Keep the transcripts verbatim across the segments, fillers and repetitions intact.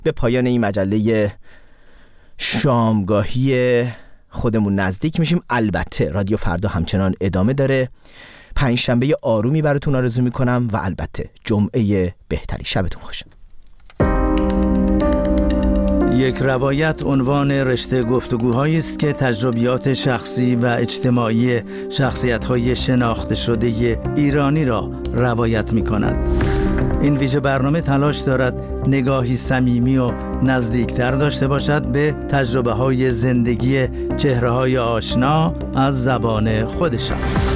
به پایان این مجله شامگاهی خودمون نزدیک میشیم. البته رادیو فردا همچنان ادامه داره. پنج شنبه آرومی براتون آرزو میکنم و البته جمعه بهتری. شبتون خوش. یک روایت عنوان رشته گفتگوهایی است که تجربیات شخصی و اجتماعی شخصیت‌های شناخته شده ایرانی را روایت می‌کند. این ویژه برنامه تلاش دارد نگاهی صمیمی و نزدیکتر داشته باشد به تجربه‌های زندگی چهره‌های آشنا از زبان خودشان.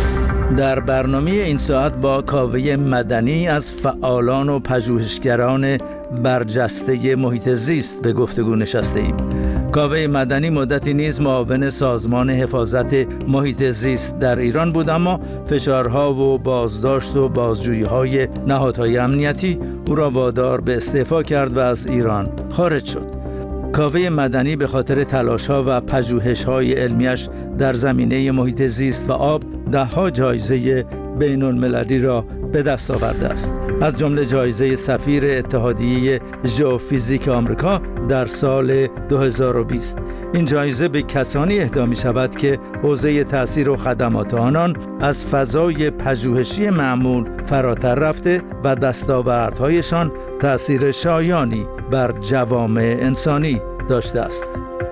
در برنامه این ساعت با کاوه مدنی از فعالان و پژوهشگران برجسته محیط زیست به گفتگو نشسته ایم. کاوه مدنی مدتی نیز معاون سازمان حفاظت محیط زیست در ایران بود، اما فشارها و بازداشت و بازجویی‌های نهادهای امنیتی او را وادار به استعفا کرد و از ایران خارج شد. کاوه مدنی به خاطر تلاش‌ها و پژوهش‌های علمیش در زمینه محیط زیست و آب ده‌ها جایزه بین‌المللی را به دست آورده است، از جمله جایزه سفیر اتحادیه ژئوفیزیک آمریکا در سال دو هزار و بیست. این جایزه به کسانی اهدا می شود که حوزه تأثیر و خدمات آنان از فضای پژوهشی معمول فراتر رفته و دستاوردهایشان تأثیر شایانی بر جوامع انسانی داشته است.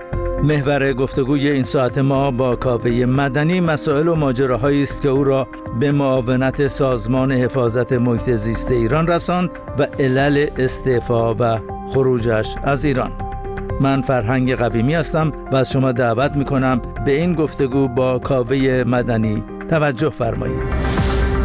محور گفتگوی این ساعت ما با کاوه مدنی مسائل و ماجراهایی است که او را به معاونت سازمان حفاظت محیط زیست ایران رساند و علل استعفا و خروجش از ایران. من فرهنگ قویمی هستم و از شما دعوت می‌کنم به این گفتگو با کاوه مدنی توجه فرمایید.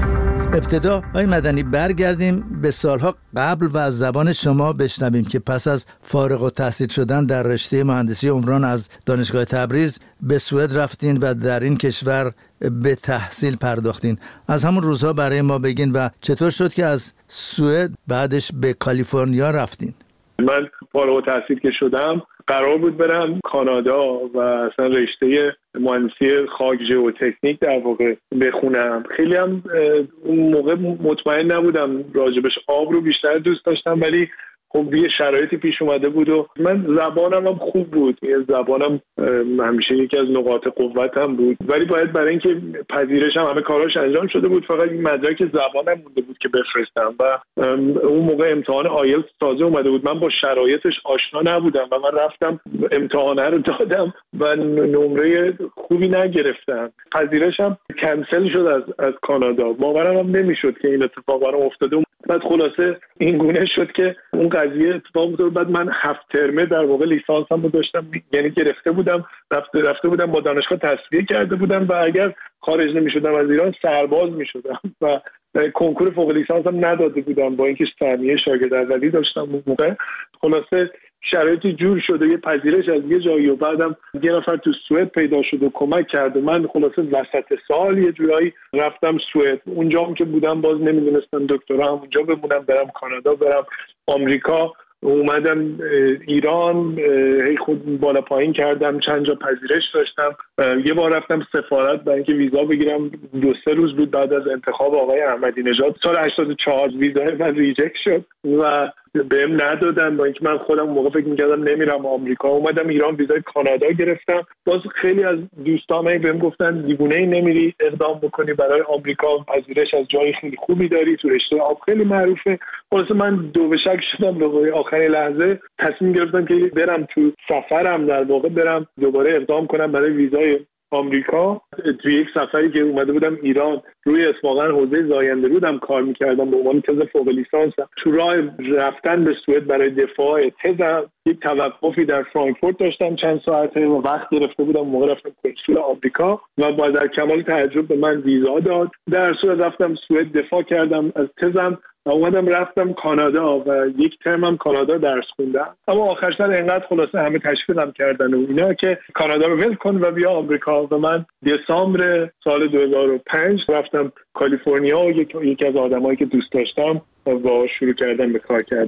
ابتدا آقای مدنی برگردیم به سالها قبل و از زبان شما بشنویم که پس از فارغ التحصیل شدن در رشته مهندسی عمران از دانشگاه تبریز به سوئد رفتین و در این کشور به تحصیل پرداختین. از همون روزها برای ما بگین و چطور شد که از سوئد بعدش به کالیفرنیا رفتین؟ من فارغ التحصیل که شدم قرار بود برم کانادا و اصلا رشته مهندسی خاک ژئوتکنیک در واقع بخونم. خیلی هم اون موقع مطمئن نبودم راجبش، آب رو بیشتر دوست داشتم، ولی خب یه شرایطی پیش اومده بود و من زبانم هم خوب بود، یه زبانم همیشه یکی از نقاط قوتم بود، ولی باید برای اینکه پذیرشم همه کاراش انجام شده بود، فقط این مدرک زبانم مونده بود که بفرستم و اون موقع امتحان آیلتس تازه اومده بود. من با شرایطش آشنا نبودم و من رفتم امتحانه رو دادم و نمره خوبی نگرفتم. پذیرشم کنسل شد از از کانادا. باورم هم نمیشد که این اتفاق برام افتاده. بعد خلاصه این گونه شد که اون قضیه اتفاق افتاد. بعد من هفت ترمه در واقع لیسانسم رو داشتم، یعنی گرفته بودم، رفته رفته بودم با دانشگاه تصفیه کرده بودم و اگر خارج نمی‌شدم از ایران سرباز می‌شدم و کنکور فوق لیسانسم نداده بودم با اینکه ثانیه شاگرد اولی داشتم اون موقع. خلاصه شرایطی جور شده، یه پذیرش از یه جایی و بعدم یه نفر تو سوئد پیدا شد و کمک کرد و من خلاصه وسط سال یه جورایی رفتم سوئد. اونجا هم که بودم باز نمیدونستم دکترا هم اونجا بمونم، برم کانادا، برم آمریکا. اومدم ایران، هی خود بالا پایین کردم، چند جا پذیرش داشتم. یه بار رفتم سفارت برای اینکه ویزا بگیرم، دو سه روز بود بعد از انتخاب آقای احمدی نژاد سال هشتاد و چهار ویزای من ریجکت شد و بهم ندادن، با اینکه من خودم موقع فکر می‌کردم نمیرم آمریکا. اومدم ایران، ویزای کانادا گرفتم. باز خیلی از دوستام بهم گفتن دیوونه‌ای نمیری اقدام بکنی برای آمریکا، پذیرش از جای خیلی خوبی داری، تو رشته آب خیلی معروفه. خلاص من دو به شک شدم، به آخرین لحظه تصمیم گرفتم که برم تو سفرم در واقع برم دوباره اقدام کنم برای ویزای آمریکا. توی یک سفری که اومده بودم ایران، روی اتفاقا حوزه زاینده رودم کار میکردم به عنوان تز فوق لیسانسم. تو راه رفتن به سوئد برای دفاع تزم یک توقفی در فرانکفورت داشتم چند ساعته و وقت گرفته بودم. موقع رفتم کنسول آمریکا و با در کمال تعجب به من ویزا داد. در صورت رفتم سوئد دفاع کردم از تزم و اومدم رفتم کانادا و یک ترم هم کانادا درس خوندم. اما آخر سر اینقدر خلاصه همه تشویقم کردن و اینا که کانادا رو ول کن و بیا آمریکا و من دسامبر سال دو هزار و پنج رفتم کالیفرنیا و یک یکی از آدمایی که دوست داشتم با شروع کردم به کار کردن.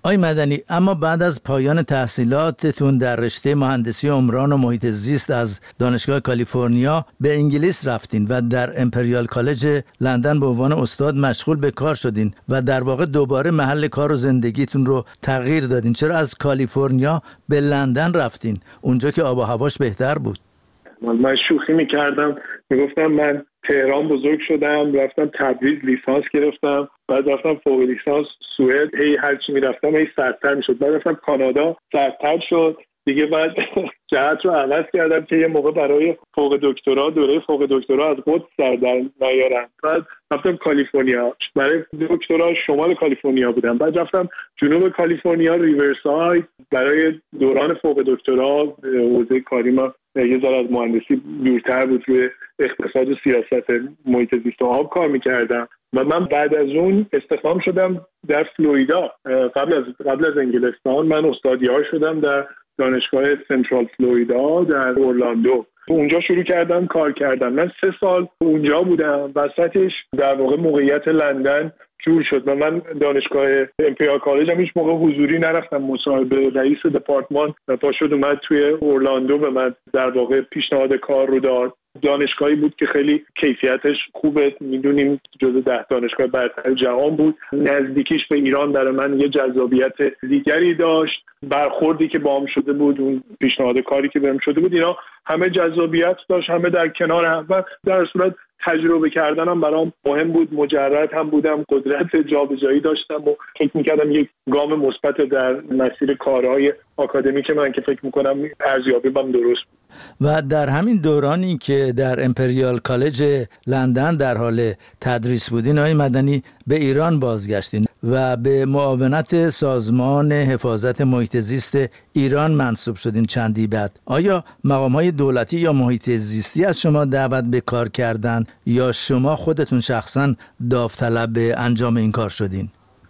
آقای مدنی، اما بعد از پایان تحصیلاتتون در رشته مهندسی عمران و محیط زیست از دانشگاه کالیفرنیا به انگلیس رفتین و در امپریال کالج لندن به عنوان استاد مشغول به کار شدین و در واقع دوباره محل کار و زندگیتون رو تغییر دادین. چرا از کالیفرنیا به لندن رفتین، اونجا که آب و هواش بهتر بود؟ من شوخی میکردم، میگفتم من تهران بزرگ شدم، رفتم تبریز لیسانس گرفتم، بعد رفتم فوق لیسانس سوئد، هی هر چی میرفتم هی سردتر میشد، بعد رفتم کانادا سردتر شد دیگه، بعد جهت رو عوض کردم که یه موقع برای فوق دکترا دوره فوق دکترا از قدس سر در نیارم، بعد رفتم کالیفرنیا برای دکترا شمال کالیفرنیا بودم، بعد رفتم جنوب کالیفرنیا ریورساید برای دوران فوق دکترا. حوزه کاری ما یه ذره از مهندسی دورتر بود، روی اقتصاد و سیاست محیط زیست و آب کار میکردم و من بعد از اون استخدام شدم در فلوریدا. قبل از قبل از انگلستان من استادیار شدم در دانشگاه سنترال فلوریدا در اورلاندو. اونجا شروع کردم کار کردم. من سه سال اونجا بودم، وسطش در واقع موقعیت لندن جور شد و من دانشگاه امپریال کالج هم هیچ موقع حضوری نرفتم مصاحبه. رئیس دپارتمان پا شد اومد توی اورلاندو به من در واقع پیشنهاد کار رو داد. دانشگاهی بود که خیلی کیفیتش خوبه، میدونیم جزو ده دانشگاه برتر جهان بود. نزدیکیش به ایران برای من یه جذابیت دیگری داشت. برخوردی که باهم شده بود، اون پیشنهاد کاری که بهم شده بود، اینا همه جذابیت داشت، همه در کنار هم و در صورت تجربه کردنم برام مهم بود. مجرد هم بودم، قدرت جابجایی داشتم و فکر می‌کردم یک گام مثبت در مسیر کارهای آکادمیک من که فکر می‌کنم ارزیابی بهم درست بود. و در همین دورانی که در امپریال کالج لندن در حال تدریس بودین، آقای مدنی به ایران بازگشتین و به معاونت سازمان حفاظت محیط زیست ایران منصوب شدین چندی بعد. آیا مقام‌های دولتی یا محیط زیستی از شما دعوت به کار کردن یا شما خودتون شخصاً داوطلب به انجام این کار شدین؟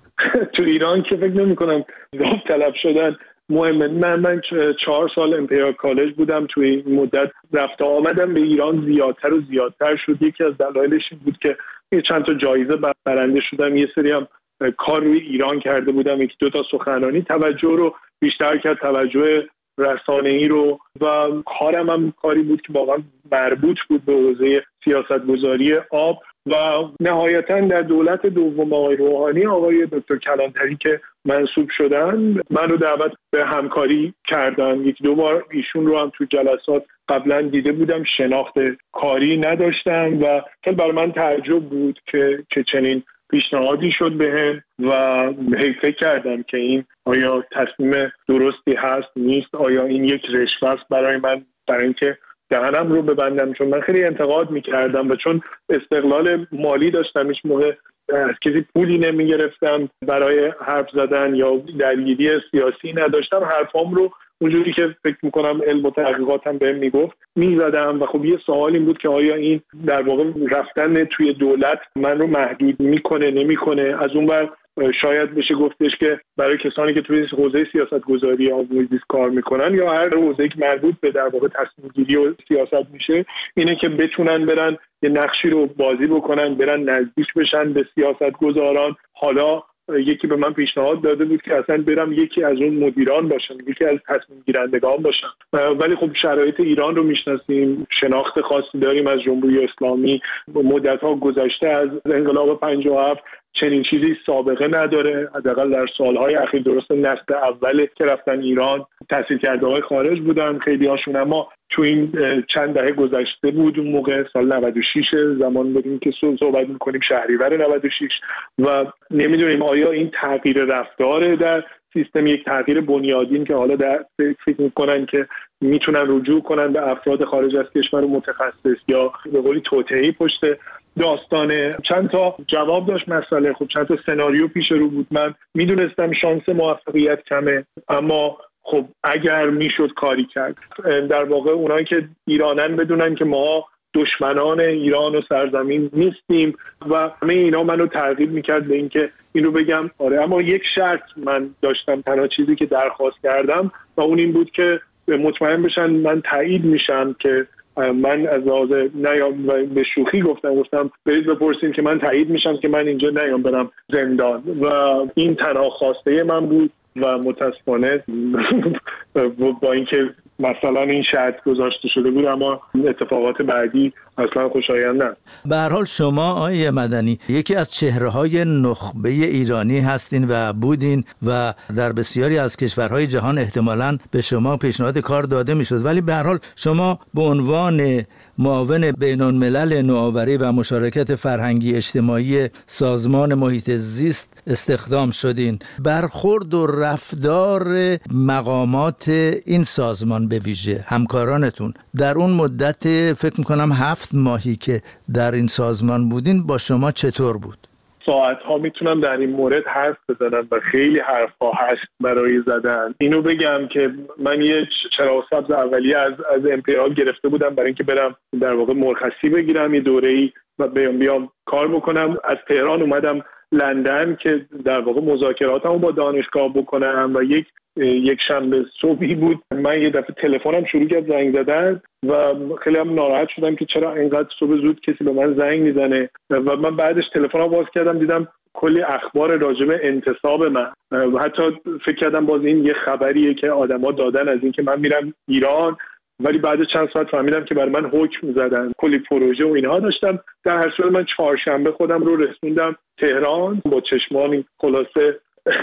تو ایران که فکر نمی‌کنم داوطلب شدن مهمه. من من چهار سال امپریال کالج بودم. توی این مدت رفت آمدم به ایران زیادتر و زیادتر شد. یکی از دلایلش این بود که چند تا جایزه برنده شدم، یه سری هم کار روی ایران کرده بودم، یکی دو تا سخنرانی توجه رو بیشتر کرد، توجه رسانه‌ای رو، و کارم هم کاری بود که واقعا مربوط بود به حوزه سیاستگذاری آب. و نهایتاً در دولت دوم آقای روحانی، آقای دکتر کلانتری که منصوب شدن، من رو دعوت به همکاری کردن. یک دو بار ایشون رو هم تو جلسات قبلا دیده بودم، شناخت کاری نداشتم و خیلی برای من تعجب بود که چه چنین پیشنهادی شد بهم و هی فکر کردم که این آیا تصمیم درستی هست نیست، آیا این یک رشوه است برای من، برای اینکه دهنم رو ببندم، چون من خیلی انتقاد میکردم و چون استقلال مالی داشتم، هیچ موقع از کسی پولی نمیگرفتم برای حرف زدن یا درگیری سیاسی نداشتم، حرفام رو اونجوری که فکر میکنم علم و تحقیقاتم بهم میگفت میزدم. و خب یه سوال این بود که آیا این در واقع رفتن توی دولت من رو محدود میکنه نمیکنه. از اون بر شاید بشه گفتش که برای کسانی که توی حوزه سیاستگذاری آب و محیط زیست کار میکنن یا هر حوزه‌ای که مربوط به در واقع تصمیم گیری و سیاست میشه، اینه که بتونن برن یه نقشی رو بازی بکنن، برن نزدیک بشن به سیاستگزاران. حالا یکی به من پیشنهاد داده بود که اصلا برم یکی از اون مدیران باشم، یکی از تصمیم گیرندگان باشم، ولی خب شرایط ایران رو میشناسیم، شناخت خاصی داریم از جمهوری اسلامی، مدت‌ها گذشته از انقلاب پنجاه و هفت چنین چیزی سابقه نداره، حداقل در سالهای اخیر. درست نسل اوله که رفتن ایران تحصیل کرده های خارج بودن خیلی هاشون، اما تو این چند دهه گذشته بود، اون موقع سال نود و شش زمان بودیم که صحبت میکنیم، شهریور نود و شش، و نمیدونیم آیا این تغییر رفتار در سیستم یک تغییر بنیادین که حالا در فکر میکنن که میتونن رجوع کنن به افراد خارج از کشور متخصص یا به قولی توطئه‌ای پشت داستانه. چند تا جواب داشت مسئله، خب چند تا سناریو پیش رو بود. من میدونستم شانس موفقیت کمه، اما خب اگر میشد کاری کرد. در واقع اونایی که ایرانن بدونن که ما دشمنان ایران و سرزمین نیستیم و همه اینا منو ترغیب میکرد به اینکه این رو بگم. آره، اما یک شرط من داشتم، تنها چیزی که درخواست کردم و اون این بود که مطمئن بشن من تایید میشم که من از لحاظ نیام، و به شوخی گفتم گفتم برید بپرسین که من تایید میشم که من اینجا نیام برم زندان، و این تنها خواسته من بود. و متاسفانه با اینکه مثلا این شرط گذاشته شده بود اما اتفاقات بعدی اصلا خوشایند نه. به هر حال شما آقای مدنی یکی از چهره‌های نخبه ایرانی هستین و بودین و در بسیاری از کشورهای جهان احتمالاً به شما پیشنهاد کار داده میشد، ولی به هر حال شما به عنوان معاون بین‌الملل نوآوری و مشارکت فرهنگی اجتماعی سازمان محیط زیست استخدام شدین. برخورد و رفتار مقامات این سازمان به ویژه همکارانتون در اون مدت فکر میکنم هفت ماهی که در این سازمان بودین با شما چطور بود؟ ساعت ها میتونم در این مورد حرف بزنم و خیلی حرف ها هست برای زدن. اینو بگم که من یه چراغ سبز اولیه از از امپریال گرفته بودم برای اینکه برم در واقع مرخصی بگیرم یه دوره‌ای و بیام بیام کار بکنم. از تهران اومدم لندن که در واقع مذاکراتمو با دانشگاه بکنم و یک یک شنبه صبحی بود من یه دفعه تلفنم شروع کرد زنگ زدن و خیلی هم ناراحت شدم که چرا اینقدر صبح زود کسی به من زنگ میزنه و من بعدش تلفنم باز کردم دیدم کلی اخبار راجع به انتصاب من و حتی فکر کردم باز این یه خبریه که آدما دادن از این که من میرم ایران، ولی بعد چند ساعت فهمیدم که برای من حکم زدن. کلی پروژه و اینها داشتم. در هر صورت من چهارشنبه خودم رو رسوندم تهران با چشمانی خلاصه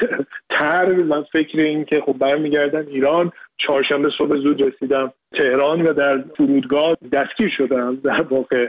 تر من فکر این که خب برمیگردم ایران. چهارشنبه صبح زود رسیدم تهران و در فرودگاه دستگیر شدم در واقع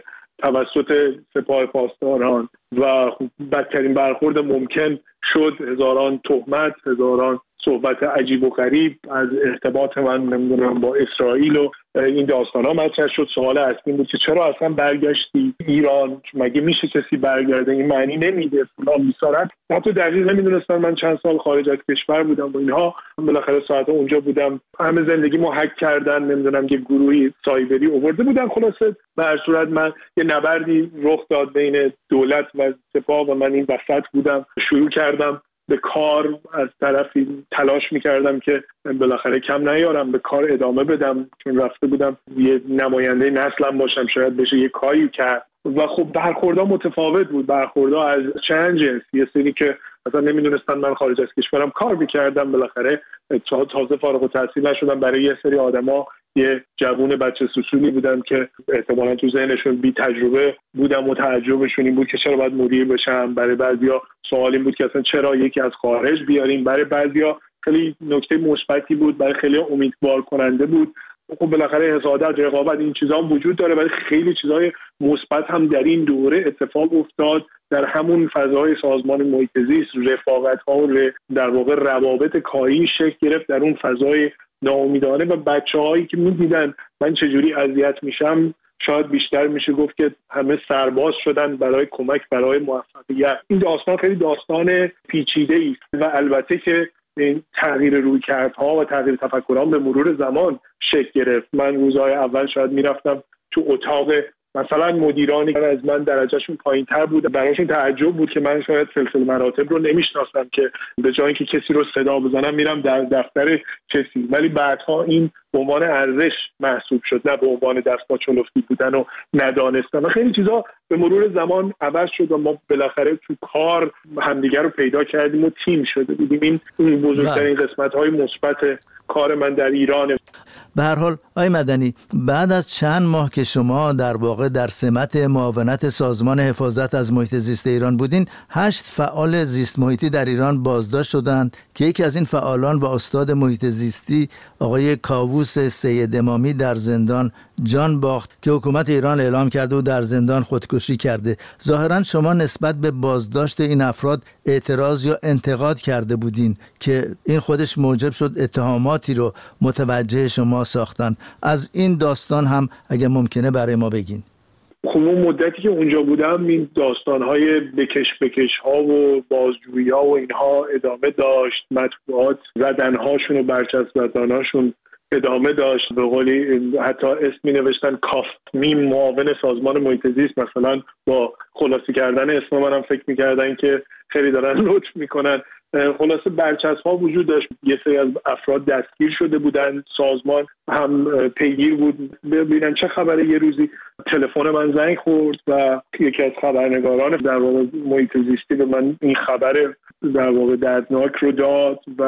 توسط سپاه پاسداران و خب بدترین برخورد ممکن شد. هزاران تهمت، هزاران صحبت عجیب و غریب از ارتباط من نمیدونم با اسرائیل و این داستانا مطرح شد. سوال اصلی بود که چرا اصلا برگشتی ایران؟ مگه میشه کسی برگرده؟ این معنی نمیده فلان بیسارت. حتی دقیق نمیدونستم من چند سال خارج از کشور بودم و اینها. بالاخره ساعتا اونجا بودم، همه زندگیمو هک کردن، نمیدونم یه گروهی سایبری آورده بودن. خلاصه به هر صورت من یه نبردی رخ داد بین دولت و سپاه و من این وسط بودم. شروع کردم به کار، از طرفی تلاش میکردم که بالاخره کم نیارم، به کار ادامه بدم، چون رفته بودم یه نماینده نسلم باشم، شاید بشه یه کاری کرد. و خب برخوردها متفاوت بود، برخوردها از چند جنس. یه سری که اصلا نمیدونستن من خارج از کشورم کار میکردم، بالاخره تازه فارغ التحصیل نشدم. برای یه سری آدما یه جوون بچه سوسولی بودم که احتمالاً تو ذهنشون بی تجربه بودم و تعجبشون این بود که چرا باید مدیر بشم. برای بعضیا سوال این بود که اصلا چرا یکی از خارج بیاریم. برای بعضیا خیلی نکته مثبتی بود، برای خیلی امیدوار کننده بود. خب بالاخره حسادت، رقابت، این چیزا هم وجود داره، ولی خیلی چیزای مثبت هم در این دوره اتفاق افتاد. در همون فضای سازمان محیط زیست رفاقت‌ها و در واقع روابط کاری شکل گرفت در اون فضای ناامیدانه و بچه‌هایی که می‌دیدن من چجوری اذیت میشم. شاید بیشتر میشه گفت که همه سرباز شدن برای کمک، برای موفقیت. این داستان خیلی داستان پیچیده‌ای است و البته که این تغییر رویکردها و تغییر تفکران به مرور زمان شکل گرفت. من روزهای اول شاید میرفتم تو اتاق مثلا مدیرانی که از من درجهشون پایین‌تر بود، براشون تعجب بود که من شاید سلسله مراتب رو نمیشناسم که به جای اینکه کسی رو صدا بزنم میرم در دفتر کسی، ولی بعدها این به عنوان ارزش محسوب شد، نه به عنوان دست چلفتی بودن و ندانستن. و خیلی چیزا به مرور زمان عوض شد و ما بالاخره تو کار همدیگر رو پیدا کردیم و تیم شده بودیم. این بزرگترین قسمت‌های مثبت کار من در ایرانه. به هر حال آقای مدنی، بعد از چند ماه که شما در واقع در سمت معاونت سازمان حفاظت از محیط زیست ایران بودین، هشت فعال زیست محیطی در ایران بازداشت شدند که یکی از این فعالان و استاد محیط زیستی آقای کاووس سید امامی در زندان جان باخت که حکومت ایران اعلام کرده و در زندان خودکشی کرده. ظاهرا شما نسبت به بازداشت این افراد اعتراض یا انتقاد کرده بودین که این خودش موجب شد اتهاماتی رو متوجه شما ساختن. از این داستان هم اگه ممکنه برای ما بگین. خب اون مدتی که اونجا بودم این داستان‌های بکش بکش ها و بازجویی ها و اینها ادامه داشت. مطبوعات زدن‌هاشون و برچسب زدن‌هاشون ادامه داشت. به قولی حتی اسمی نوشتن کاف میم معاون سازمان محیط زیست، مثلا با خلاصی کردن اسم منم فکر می‌کردن که خیلی دارن لطف میکنن. خلاصه برچسب ها وجود داشت. یه سری از افراد دستگیر شده بودن، سازمان هم پیگیر بود ببینن چه خبره. یه روزی تلفن من زنگ خورد و یکی از خبرنگاران در واقع محیط زیستی به من این خبر در واقع دردناک رو داد و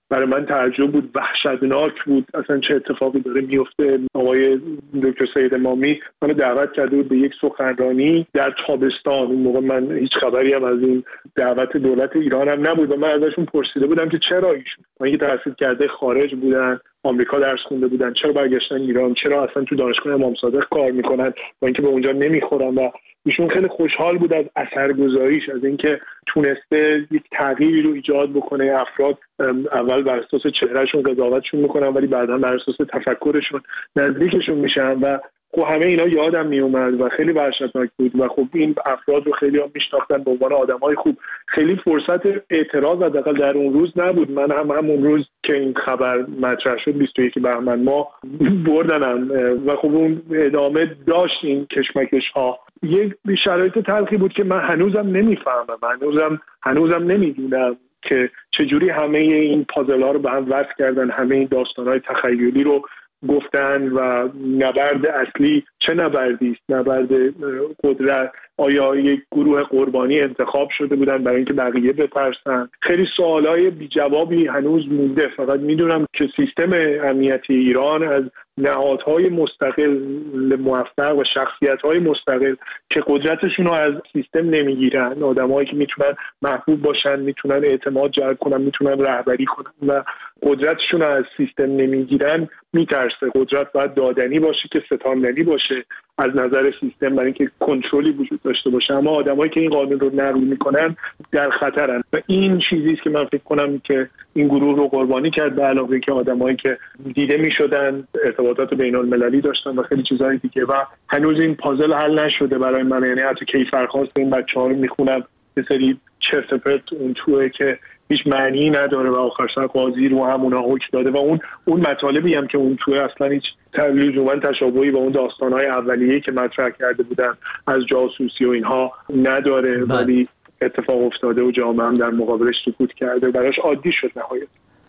برای من تعجب بود، وحشتناک بود اصلا چه اتفاقی داره میفته. آقای دکتر سید امامی من دعوت کرده بود به یک سخنرانی در تابستان. اون موقع من هیچ خبری هم از این دعوت دولت ایران هم نبود و من ازشون پرسیده بودم که چرا ایشون من تحصیل کرده خارج بودن، آمریکا درس خونده بودن، چرا برگشتن ایران، چرا اصلا تو دانشگاه امام صادق کار میکنن با اینکه به اونجا نمیخورن. و ایشون خیلی خوشحال بود از اثرگذاریش، از اینکه تونسته یک تغییری رو ایجاد بکنه. افراد اول بر اساس چهرهشون قضاوتشون میکنن ولی بعدا بر اساس تفکرشون نزدیکشون میشن و خب همه اینا یادم میومد و خیلی وحشتناک بود و خب این افراد رو خیلی هم میشناختن به عنوان آدمای خوب. خیلی فرصت اعتراض حداقل در اون روز نبود. من هم همون روز که این خبر مطرح شد بیست و یک بهمن ما بردنم و خب اون ادامه داشت این کشمکش ها. یک شرایط تلخی بود که من هنوزم نمیفهمم، هنوزم هنوزم نمیدونم که چجوری همه این پازل ها رو به هم وصل کردن، همه این داستان های تخیلی رو گفتن و نبرد اصلی چه نبردی است؟ نبرد قدرت. آیا یک گروه قربانی انتخاب شده بودن برای اینکه بقیه بترسن؟ خیلی سوالای بی جوابی هنوز مونده. فقط میدونم که سیستم امنیتی ایران از نهادهای مستقل موفق و شخصیت‌های مستقل که قدرتشون رو از سیستم نمیگیرن، آدمایی که میتونن محبوب باشن، میتونن اعتماد جلب کنن، میتونن رهبری کنن و قدرتشون رو از سیستم نمیگیرن، میترسه. قدرت باید دادنی باشه که ستاندنی باشه از نظر سیستم برای اینکه کنترلی وجود داشته باشه. اما آدمایی که این قانون رو نقض میکنن در خطرن و این چیزی است که من فکر کنم که این گروه رو قربانی کرد، به علاوه اینکه آدمایی که دیده میشدن، ارتباطات بین المللی داشتن و خیلی چیزهای دیگه و هنوز این پازل حل نشده برای من. یعنی حتی کیفرخواست این بچه‌ها رو میخونم یه سری چرت و پرت اون توئه که هیچ معنی نداره و آخر سر قاضی رو همونا حکم داده و اون اون مطالبی هم که اون توی اصلا هیچ لزوما تشابهی با اون داستان‌های اولیه‌ای که مطرح کرده بودن از جاسوسی و اینها نداره، ولی اتفاق افتاده و جامعه هم در مقابلش سکوت کرده، براش عادی شد نهایت.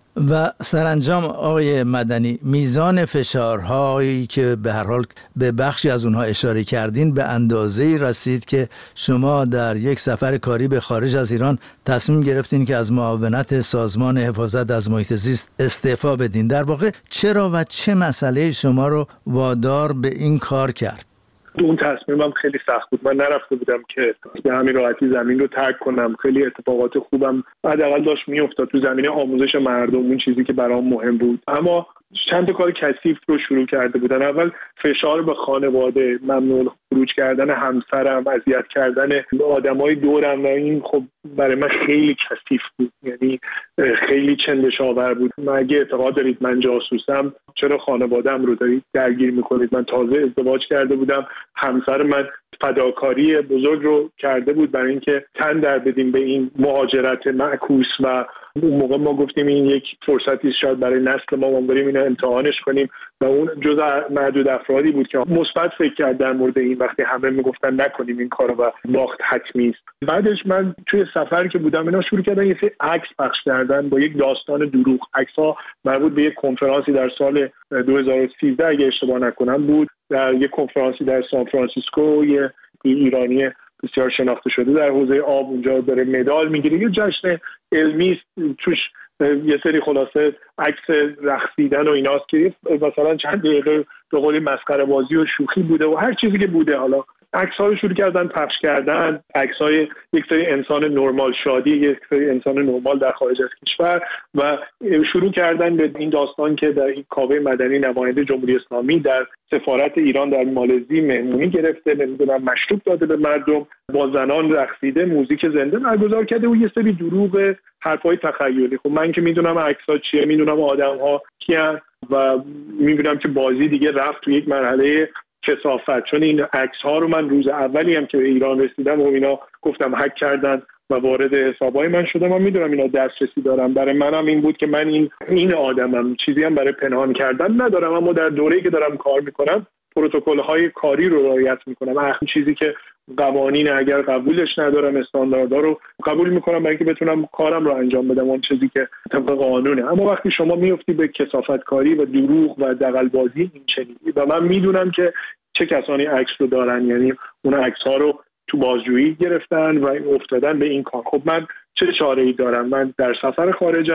و سرانجام آقای مدنی، میزان فشارهایی که به هر حال به بخشی از اونها اشاره کردین به اندازه‌ای رسید که شما در یک سفر کاری به خارج از ایران تصمیم گرفتین که از معاونت سازمان حفاظت از محیط زیست استعفا بدین. در واقع چرا و چه مسئله شما رو وادار به این کار کرد؟ اون تصمیمم خیلی سخت بود. من نرفته بودم که به همین راحتی زمین رو ترک کنم. خیلی اتفاقات خوبم حداقل داشت میافتاد تو زمینه آموزش مردم، اون چیزی که برام مهم بود. اما چند تا کار کثیف رو شروع کرده بودن. اول فشار به خانواده، ممنوع خروج کردن همسرم، اذیت کردن آدمای دورم و این خب برای من خیلی کثیف بود. یعنی خیلی چندشاور بود. من اگه اعتقاد دارید من جاسوسم، چرا خانواده‌ام رو دارید درگیر میکنید؟ من تازه ازدواج کرده بودم، همسر من فداکاری بزرگ رو کرده بود برای اینکه تن در بدیم به این مهاجرت معکوس و اون موقع ما گفتیم این یک فرصتی شاید برای نسل ما، ما بریم اینو امتحانش کنیم و اون جزء معدود افرادی بود که مثبت فکر کرد در مورد این، وقتی همه میگفتن نکنیم این کارو و باخت حتمی است. بعدش من توی سفری که بودم اینا شروع کردن یه سری عکس پخش کردن با یک داستان دروغ. عکس‌ها مربوط به یک کنفرانسی در سال دو هزار و سیزده اگه اشتباه نکنم بود، در یک کنفرانسی در سان فرانسیسکو. یه ایرانی بسیار شناخته شده در حوزه آب اونجا داره مدال میگیره، یه جشن علمی توش یه سری خلاصه عکس رقصیدن و ایناست که مثلا چند دقیقه به قولی مسخره بازی و شوخی بوده و هر چیزی که بوده. حالا عکس‌ها رو شروع کردن پخش کردن، عکس‌های یک سری انسان نرمال شادی، یک سری انسان نرمال در خارج از کشور و شروع کردن به این داستان که در این کاوه مدنی نماینده جمهوری اسلامی در سفارت ایران در مالزی مهمونی گرفته، نمیدونم مشروب داده به مردم، با زنان رقصیده، موزیک زنده برگزار کرده و یه سری دروغ، حرفای تخیلی. خب من که میدونم عکس‌ها چیه، میدونم آدم‌ها کیان و میدونم که بازی دیگه رفت تو یک مرحله کثافت، چون این عکس‌ها رو من روز اولی هم که به ایران رسیدم و اینا گفتم هک کردن و وارد حسابای من شده. من میدونم اینا دسترسی دارم. برای منم این بود که من این این آدمم، چیزی هم برای پنهان کردن ندارم، اما در دوره‌ای که دارم کار میکنم پروتکل‌های کاری رو رعایت میکنم. اون چیزی که قوانین اگر قبولش ندارم، استانداردها رو قبول میکنم برای اینکه بتونم کارم رو انجام بدم، اون چیزی که طبق قانونه. اما وقتی شما میفتی به کثافت کاری و دروغ و دغل‌بازی این چنینی و من میدونم که چه کسانی عکس رو دارن، یعنی اون عکس‌ها رو تو بازجویی گرفتن و افتادن به این کار. خب من چه چاره‌ای دارم؟ من در سفر خارجم،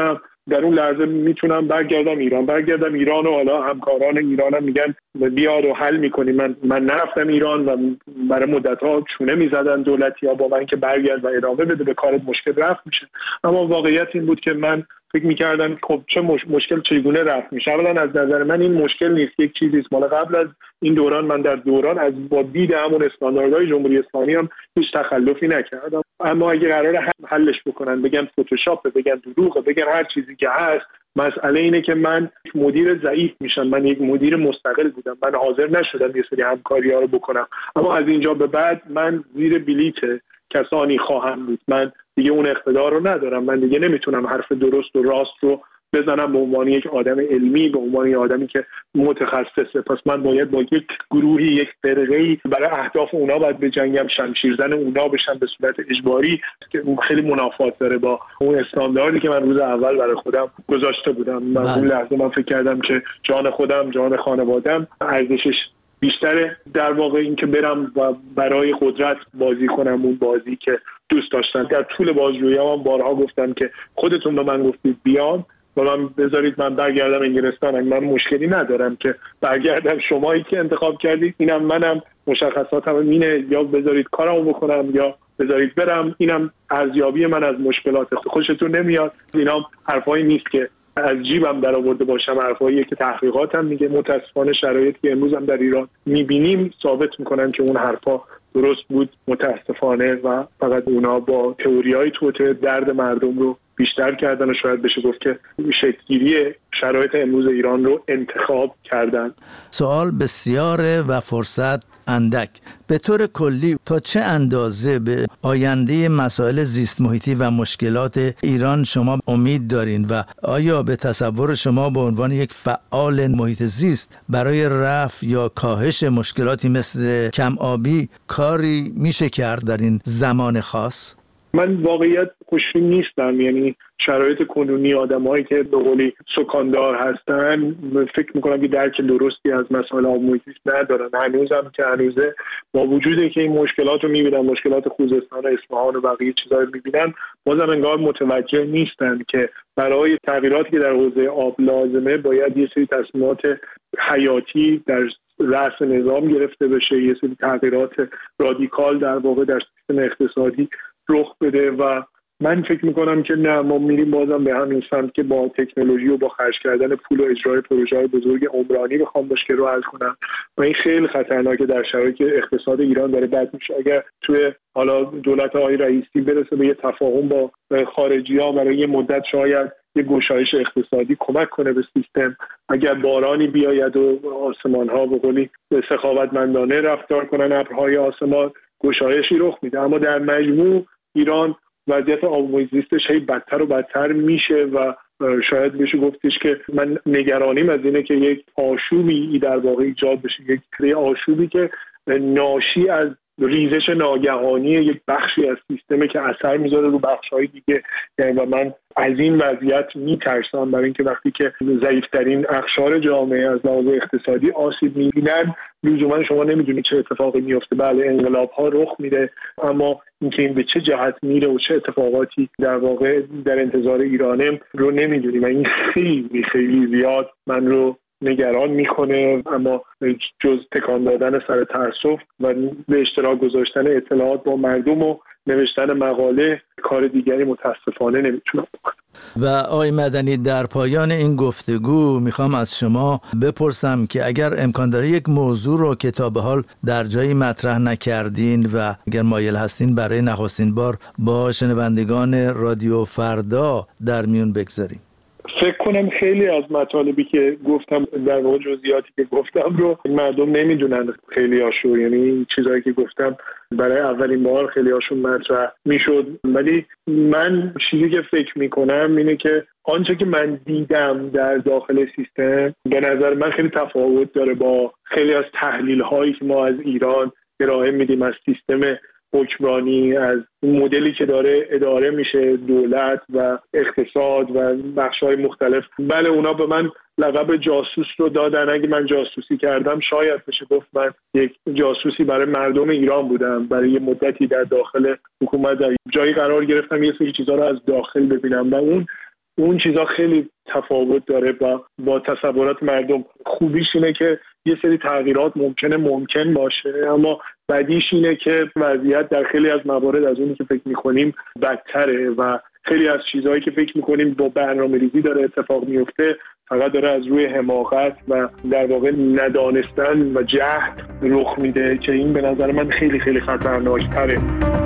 در اون لحظه میتونم برگردم ایران برگردم ایران و حالا همکاران ایرانم میگن بیا رو حل میکنیم. من من نرفتم ایران و برای مدت‌ها چونه میزدن دولتی‌ها با من که برگرد و ادامه بده، به کارت مشکل رفت میشه. اما واقعیت این بود که من فکر می‌کردم خب چه مش... مشکل چگونه رفت میشه. اولا از نظر من این مشکل نیست، یک چیزی است مال قبل از این دوران. من در دوران از با دید همون استانداردهای جمهوری اسلامی هم هیچ تخلفی نکردم. اما اگه قراره حلش بکنن بگن فتوشاپ، بگن دروغه، بگن هر چیزی که هست، مسئله اینه که من مدیر ضعیف میشم. من یک مدیر مستقل بودم، من حاضر نشدم یه سری همکاری‌ها رو بکنم. اما از اینجا به بعد من زیر بلیت کسانی خواهم بود. من دیگه اون اقتدار رو ندارم. من دیگه نمیتونم حرف درست و راست رو بزنم به عنوان یک آدم علمی، به عنوان یک آدمی که متخصصه. پس من باید با یک گروهی، یک فرقه‌ای برای اهداف اونا باید بجنگم، شمشیرزن اونا بشم به صورت اجباری که خیلی منافات داره با اون استانداردی که من روز اول برای خودم گذاشته بودم. من اون لحظه من فکر کردم که جان خودم، جان خانواده‌ام ارزشش بیشتره در واقع این که برم و برای قدرت بازی کنم اون بازی که دوست داشتم. در طول بازجویی‌ام هم بارها گفتم که خودتون به من گفتید بیام و من بذارید من برگردم انگلستان، من مشکلی ندارم که برگردم. شمایی که انتخاب کردید، اینم منم، مشخصاتم اینه، یا بذارید کارمو بکنم یا بذارید برم. اینم ارزیابی من از مشکلات. خوشتون نمیاد اینا حرفایی نیست که از جیبم در آورده باشم، حرفاییه که تحقیقاتم میگه. متاسفانه شرایطی که امروز هم در ایران میبینیم ثابت میکنن که اون حرفا درست بود متاسفانه، و فقط اونا با تئوریای توته درد مردم رو بیشتر کردن و شاید بشه گفت که شکل‌گیری شرایط امروز ایران رو انتخاب کردن. سوال بسیاره و فرصت اندک. به طور کلی تا چه اندازه به آینده مسائل زیست محیطی و مشکلات ایران شما امید دارین و آیا به تصور شما به عنوان یک فعال محیط زیست برای رفع یا کاهش مشکلاتی مثل کم آبی کاری میشه کرد در این زمان خاص؟ من واقعیت خوشبین نیستم. یعنی شرایط کنونی آدمایی که به قولی سکاندار هستن فکر میکنم که درک درستی از مسائل آب محیطی ندارن. هنوزم که هنوزه با وجودی که این مشکلات رو میبینن، مشکلات خوزستان و اصفهان و بقیه چیزا رو میبینن، بازم انگار متوجه نیستن که برای تغییراتی که در حوزه آب لازمه باید یه سری تصمیمات حیاتی در رأس نظام گرفته بشه، یه سری تغییرات رادیکال در واقع در سیستم اقتصادی رخ بده. و من فکر میکنم که نه، ما میریم بازم به همین سمت که با تکنولوژی و با خرج کردن پول و اجرای پروژه‌های بزرگ عمرانی بخوام مشکل رو حل کنم و این خیلی خطرناکه در شرایطی که اقتصاد ایران داره بد میشه. اگر توی حالا دولت آقای رئیسی برسه به یه تفاهم با خارجی‌ها برای یه مدت شاید یه گشایش اقتصادی کمک کنه به سیستم، اگر بارانی بیاید و آسمان‌ها به قولی سخاوتمندانه رفتار کنن، ابرهای آسمان، گشایشی رخ میده. اما در مجموع ایران وضعیت آب محیط زیستش هی بدتر و بدتر میشه و شاید بشه گفتش که من نگرانیم از اینه که یک آشوبی در واقع ایجاد بشه، یک آشوبی که ناشی از ریزش ناگهانی یک بخشی از سیستمی که اثر میذاره رو بخش‌های دیگه. یعنی و من از این وضعیت میترسم، برای اینکه وقتی که ضعیف‌ترین اقشار جامعه از لحاظ اقتصادی آسیب می‌بینن، لزوما شما نمیدونید چه اتفاقی میفته. بله انقلاب‌ها رخ میده، اما اینکه این به چه جهت میره و چه اتفاقاتی در واقع در انتظار ایرانه رو نمیدونیم و این خیلی خیلی زیاد من رو نگران میکنه. اما جز تکان دادن سر تأسف و به اشتراک گذاشتن اطلاعات با مردم و نوشتن مقاله کار دیگری متاسفانه نمیتونم بکنم. و آقای مدنی، در پایان این گفتگو میخوام از شما بپرسم که اگر امکان داره یک موضوع رو که تا به حال در جایی مطرح نکردین و اگر مایل هستین برای نخستین بار با شنوندگان رادیو فردا در میون بگذاریم. فکر کنم خیلی از مطالبی که گفتم در واقع جزئیاتی که گفتم رو مردم نمیدونن خیلی هاشو، یعنی چیزایی که گفتم برای اولین بار خیلی هاشون مطرح میشد. ولی من چیزی که فکر میکنم اینه که آنچه که من دیدم در داخل سیستم به نظر من خیلی تفاوت داره با خیلی از تحلیل هایی که ما از ایران ارائه میدیم از سیستم حکمرانی، از مدلی که داره اداره میشه دولت و اقتصاد و بخش‌های مختلف. بله اونا به من لقب جاسوس رو دادن. اگه من جاسوسی کردم شاید بشه گفت من یک جاسوسی برای مردم ایران بودم، برای یه مدتی در داخل حکومت در جایی قرار گرفتم، یه سری چیزا رو از داخل ببینم و اون اون چیزا خیلی تفاوت داره با با تصورات مردم. خوبیش اینه که یه سری تغییرات ممکنه ممکن باشه، اما بدیش اینه که وضعیت در خیلی از موارد از اونی که فکر می‌کنیم بدتره و خیلی از چیزهایی که فکر می‌کنیم با برنامه‌ریزی داره اتفاق میفته فقط داره از روی حماقت و در واقع ندانستن و جهل رخ میده که این به نظر من خیلی خیلی خطرناک‌تره.